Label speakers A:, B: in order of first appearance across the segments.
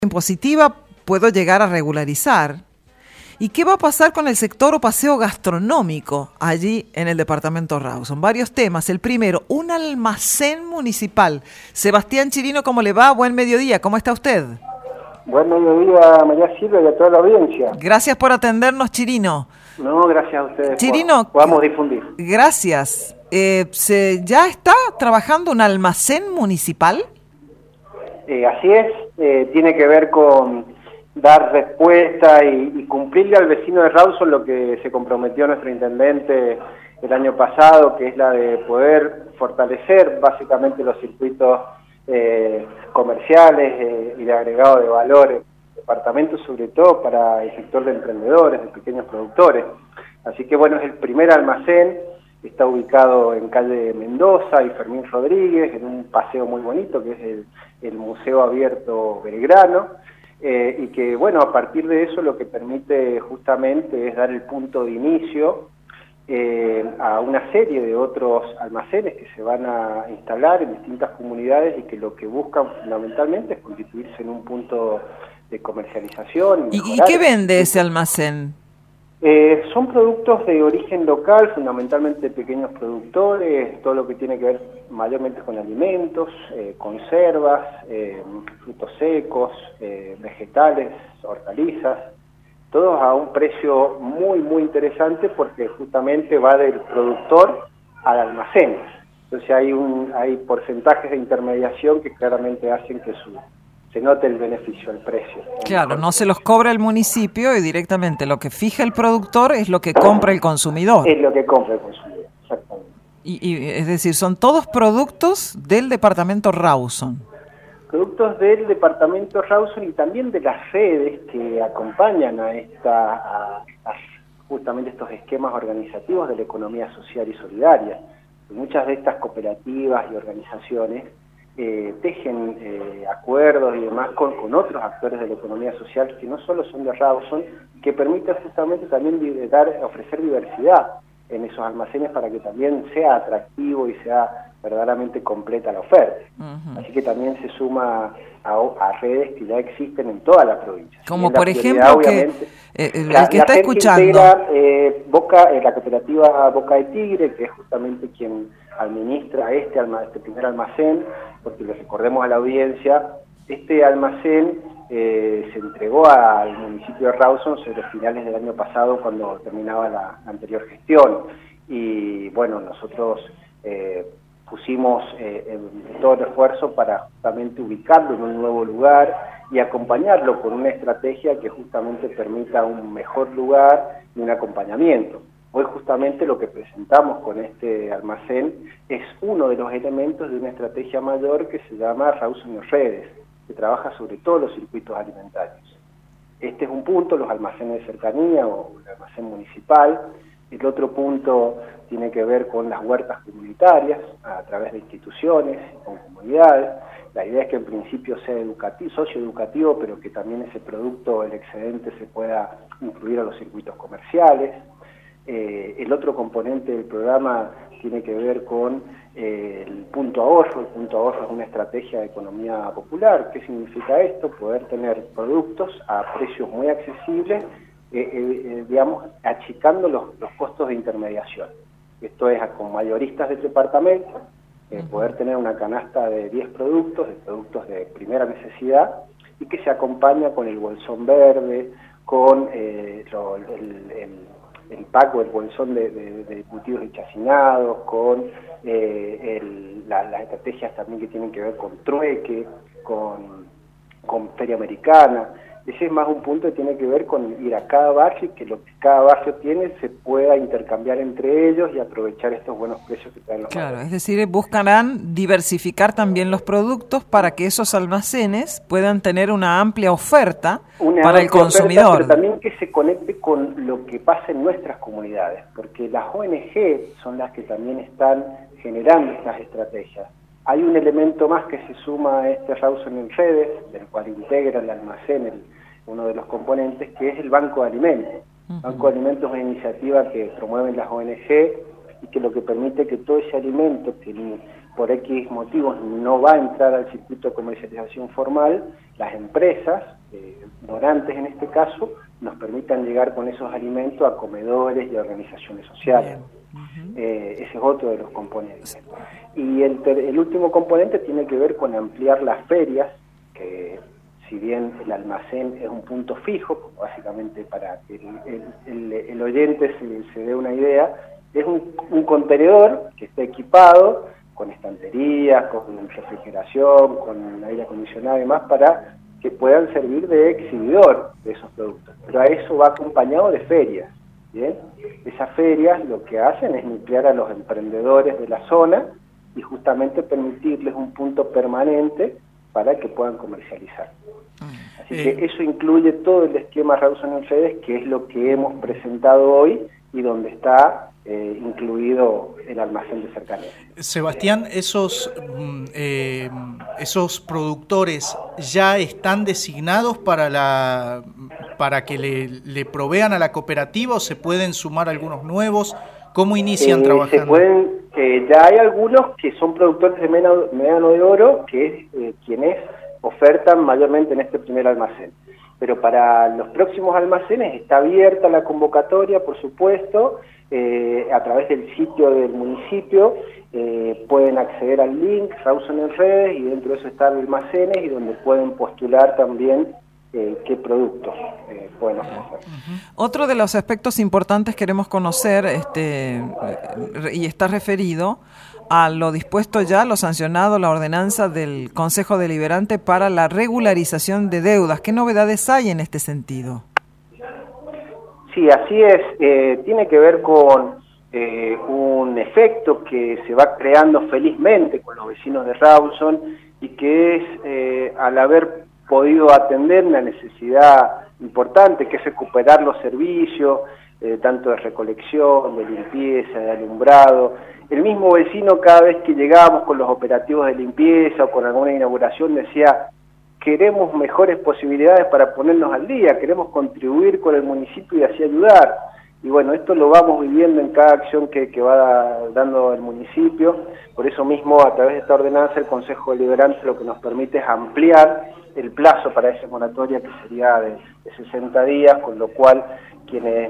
A: impositiva puedo llegar a regularizar. ¿Y qué va a pasar con el sector o paseo gastronómico allí en el departamento Rawson? Varios temas. El primero, un almacén municipal. Sebastián Chirino, ¿cómo le va? Buen mediodía. ¿Cómo está usted?
B: Buen mediodía, María Silvia, y a toda la audiencia.
A: Gracias por atendernos, Chirino.
B: No, gracias a ustedes.
A: Chirino,
B: podamos difundir.
A: Gracias. ¿Ya está trabajando un almacén municipal?
B: Así es. Tiene que ver con dar respuesta y cumplirle al vecino de Rawson lo que se comprometió nuestro intendente el año pasado, que es la de poder fortalecer básicamente los circuitos comerciales y de agregado de valor en el departamento, sobre todo para el sector de emprendedores, de pequeños productores. Así que bueno, es el primer almacén, está ubicado en calle Mendoza y Fermín Rodríguez, en un paseo muy bonito que es el Museo Abierto Belgrano, y que bueno, a partir de eso lo que permite justamente es dar el punto de inicio a una serie de otros almacenes que se van a instalar en distintas comunidades y que lo que buscan fundamentalmente es constituirse en un punto de comercialización.
A: ¿Y qué vende ese almacén?
B: Son productos de origen local, fundamentalmente pequeños productores, todo lo que tiene que ver mayormente con alimentos, conservas, frutos secos, vegetales, hortalizas, todos a un precio muy muy interesante porque justamente va del productor al almacén. Entonces hay porcentajes de intermediación que claramente hacen que se note el beneficio, el precio.
A: Claro, no se los cobra el municipio y directamente lo que fija el productor es lo que compra el consumidor.
B: Es lo que compra el consumidor, exactamente.
A: Y es decir, son todos productos del departamento Rawson.
B: Productos del departamento Rawson y también de las redes que acompañan a justamente estos esquemas organizativos de la economía social y solidaria. Muchas de estas cooperativas y organizaciones tejen acuerdos y demás con otros actores de la economía social que no solo son de Rawson, que permiten justamente también ofrecer diversidad en esos almacenes para que también sea atractivo y sea verdaderamente completa la oferta. Así que también se suma a redes que ya existen en toda la provincia.
A: Como por ejemplo que el que está escuchando
B: integra, la cooperativa Boca de Tigre, que es justamente quien administra este primer almacén, porque les recordemos a la audiencia, este almacén se entregó al municipio de Rawson sobre finales del año pasado cuando terminaba la anterior gestión. Y bueno, nosotros pusimos todo el esfuerzo para justamente ubicarlo en un nuevo lugar y acompañarlo con una estrategia que justamente permita un mejor lugar y un acompañamiento. Hoy justamente lo que presentamos con este almacén es uno de los elementos de una estrategia mayor que se llama Rawson en Redes, que trabaja sobre todos los circuitos alimentarios. Este es un punto, los almacenes de cercanía o el almacén municipal. El otro punto tiene que ver con las huertas comunitarias a través de instituciones, con comunidades. La idea es que en principio sea socioeducativo, pero que también ese producto, el excedente, se pueda incluir a los circuitos comerciales. El otro componente del programa tiene que ver con el punto ahorro. El punto ahorro es una estrategia de economía popular. ¿Qué significa esto? Poder tener productos a precios muy accesibles, digamos, achicando los costos de intermediación. Esto es con mayoristas del departamento, poder tener una canasta de 10 productos de primera necesidad, y que se acompaña con el bolsón verde, con el pack o el bolsón de cultivos y chacinados, con las estrategias también que tienen que ver con trueque, con feria americana. Ese es más un punto que tiene que ver con ir a cada barrio y que lo que cada barrio tiene se pueda intercambiar entre ellos y aprovechar estos buenos precios que traen los barrios.
A: Es decir, buscarán diversificar también los productos para que esos almacenes puedan tener una amplia oferta para el consumidor.
B: Pero también que se conecte con lo que pasa en nuestras comunidades, porque las ONG son las que también están generando estas estrategias. Hay un elemento más que se suma a este Rawson en Redes, del cual integra el almacén, uno de los componentes, que es el Banco de Alimentos. El Banco de Alimentos es una iniciativa que promueven las ONG y que lo que permite que todo ese alimento que por X motivos no va a entrar al circuito de comercialización formal, las empresas, donantes en este caso, nos permitan llegar con esos alimentos a comedores y organizaciones sociales. Ese es otro de los componentes. Y el último componente tiene que ver con ampliar las ferias, que si bien el almacén es un punto fijo, básicamente para que el oyente se dé una idea, es un contenedor que está equipado con estanterías, con refrigeración, con aire acondicionado y demás, para que puedan servir de exhibidor de esos productos. Pero a eso va acompañado de ferias, ¿bien? Esas ferias lo que hacen es nuclear a los emprendedores de la zona y justamente permitirles un punto permanente para que puedan comercializar. Así que eso incluye todo el esquema Rawson en Redes, que es lo que hemos presentado hoy y donde está incluido el almacén de cercanía.
C: Sebastián, esos productores ya están designados para que le provean a la cooperativa, o se pueden sumar algunos nuevos. ¿Cómo inician trabajando?
B: Ya hay algunos que son productores de médano de oro, que es quienes ofertan mayormente en este primer almacén. Pero para los próximos almacenes está abierta la convocatoria, por supuesto, a través del sitio del municipio, pueden acceder al link Rawson en Redes, y dentro de eso están almacenes y donde pueden postular también qué productos pueden ofrecer.
A: Otro de los aspectos importantes queremos conocer, y está referido a lo dispuesto ya, lo sancionado, la ordenanza del Consejo Deliberante para la regularización de deudas. ¿Qué novedades hay en este sentido?
B: Sí, así es. Tiene que ver con un efecto que se va creando felizmente con los vecinos de Rawson, y que es al haber podido atender una necesidad importante, que es recuperar los servicios, tanto de recolección, de limpieza, de alumbrado. El mismo vecino, cada vez que llegábamos con los operativos de limpieza o con alguna inauguración, decía: queremos mejores posibilidades para ponernos al día, queremos contribuir con el municipio y así ayudar. Y bueno, esto lo vamos viviendo en cada acción que va dando el municipio. Por eso mismo, a través de esta ordenanza, el Consejo Deliberante lo que nos permite es ampliar el plazo para esa moratoria, que sería de 60 días, con lo cual quienes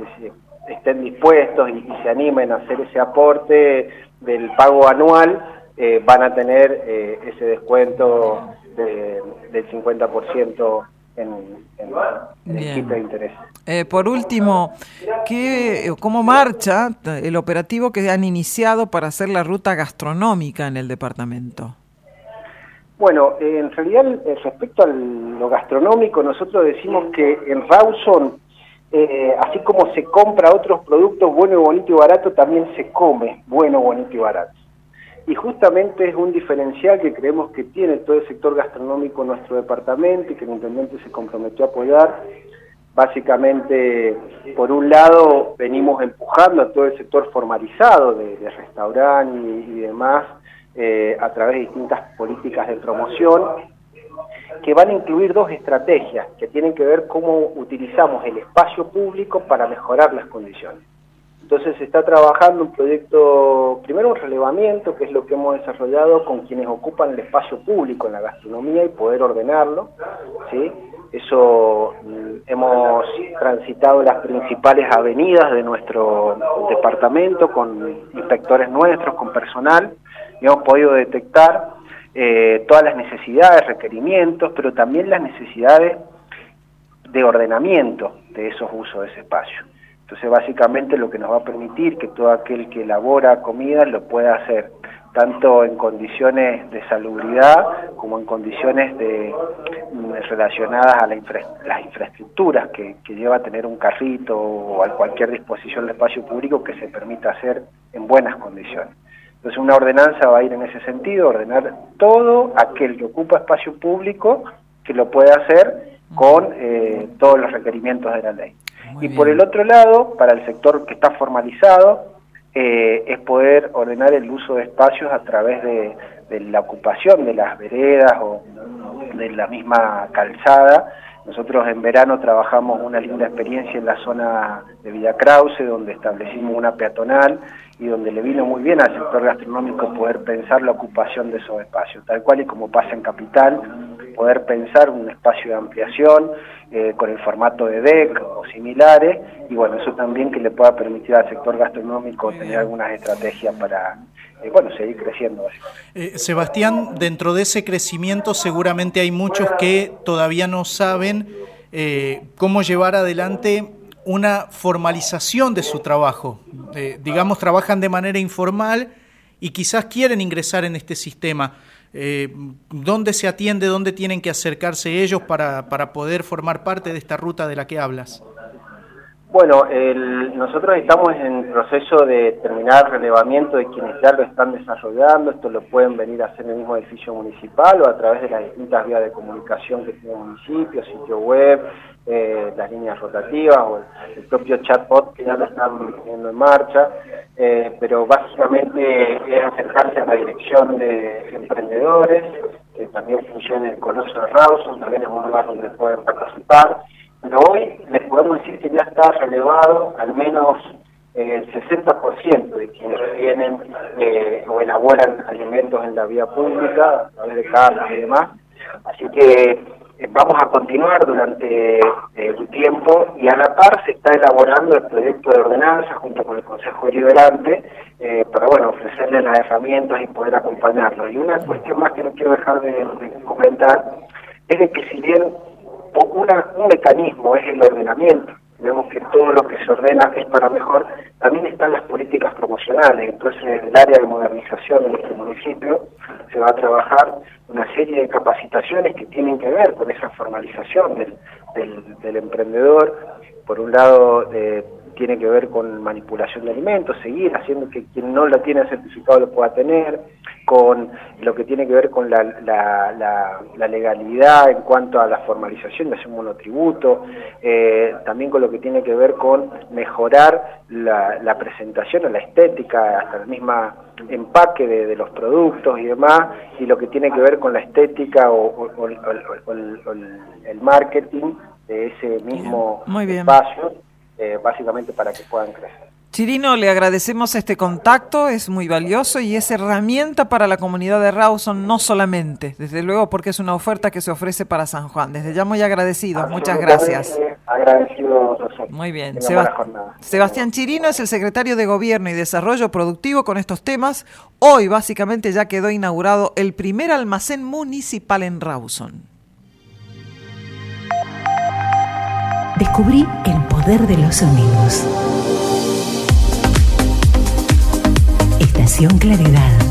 B: estén dispuestos y se animen a hacer ese aporte del pago anual, van a tener ese descuento del 50% en el quite de interés.
A: Por último, ¿cómo marcha el operativo que han iniciado para hacer la ruta gastronómica en el departamento?
B: Bueno, en realidad, respecto a lo gastronómico, nosotros decimos que en Rawson, así como se compra otros productos bueno, bonito y barato, también se come bueno, bonito y barato. Y justamente es un diferencial que creemos que tiene todo el sector gastronómico en nuestro departamento y que el intendente se comprometió a apoyar. Básicamente, por un lado, venimos empujando a todo el sector formalizado de restaurante y demás, a través de distintas políticas de promoción, que van a incluir dos estrategias que tienen que ver cómo utilizamos el espacio público para mejorar las condiciones. Entonces se está trabajando un proyecto, primero un relevamiento, que es lo que hemos desarrollado con quienes ocupan el espacio público en la gastronomía y poder ordenarlo, ¿sí? Eso, hemos transitado las principales avenidas de nuestro departamento con inspectores nuestros, con personal, y hemos podido detectar todas las necesidades, requerimientos, pero también las necesidades de ordenamiento de esos usos de ese espacio. Entonces, básicamente lo que nos va a permitir que todo aquel que elabora comida lo pueda hacer, tanto en condiciones de salubridad como en condiciones relacionadas a las infraestructuras que lleva a tener un carrito o a cualquier disposición del espacio público que se permita hacer en buenas condiciones. Entonces, una ordenanza va a ir en ese sentido, ordenar todo aquel que ocupa espacio público que lo pueda hacer con todos los requerimientos de la ley. Y por el otro lado, para el sector que está formalizado, es poder ordenar el uso de espacios a través de la ocupación de las veredas o de la misma calzada, Nosotros en verano trabajamos una linda experiencia en la zona de Villa Krause, donde establecimos una peatonal y donde le vino muy bien al sector gastronómico poder pensar la ocupación de esos espacios, tal cual y como pasa en Capital, poder pensar un espacio de ampliación con el formato de DEC o similares, y bueno, eso también que le pueda permitir al sector gastronómico tener algunas estrategias para seguir creciendo.
C: Sebastián, dentro de ese crecimiento seguramente hay muchos que todavía no saben cómo llevar adelante una formalización de su trabajo. Digamos, trabajan de manera informal y quizás quieren ingresar en este sistema. ¿Dónde se atiende, dónde tienen que acercarse ellos para poder formar parte de esta ruta de la que hablas?
B: Bueno, nosotros estamos en proceso de terminar relevamiento de quienes ya lo están desarrollando. Esto lo pueden venir a hacer en el mismo edificio municipal o a través de las distintas vías de comunicación que tiene el municipio, sitio web, las líneas rotativas o el propio chatbot que ya lo están poniendo en marcha. Pero básicamente es acercarse a la dirección de emprendedores, que también funciona el Coloso de Rawson, también es un lugar donde pueden participar. Pero hoy les podemos decir que ya está relevado al menos el 60% de quienes vienen o elaboran alimentos en la vía pública, a través de casas y demás. Así que vamos a continuar durante un tiempo y a la par se está elaborando el proyecto de ordenanza junto con el Consejo Deliberante para ofrecerles las herramientas y poder acompañarlos. Y una cuestión más que no quiero dejar de comentar es de que si bien un mecanismo es el ordenamiento, vemos que todo lo que se ordena es para mejor, también están las políticas promocionales. Entonces en el área de modernización de nuestro municipio se va a trabajar una serie de capacitaciones que tienen que ver con esa formalización del emprendedor. Por un lado tiene que ver con manipulación de alimentos, seguir haciendo que quien no lo tiene certificado lo pueda tener, con lo que tiene que ver con la legalidad en cuanto a la formalización de hacer un monotributo, también con lo que tiene que ver con mejorar la presentación o la estética, hasta el mismo empaque de los productos y demás, y lo que tiene que ver con la estética o el marketing de ese mismo espacio, básicamente para que puedan crecer.
A: Chirino, le agradecemos este contacto, es muy valioso y es herramienta para la comunidad de Rawson, no solamente, desde luego porque es una oferta que se ofrece para San Juan. Desde ya muy agradecidos, muchas gracias.
B: Agradecido.
A: Muy bien. Sebastián Chirino es el secretario de Gobierno y Desarrollo Productivo con estos temas. Hoy básicamente ya quedó inaugurado el primer almacén municipal en Rawson.
D: Descubrí el poder de los sonidos. Estación Claridad.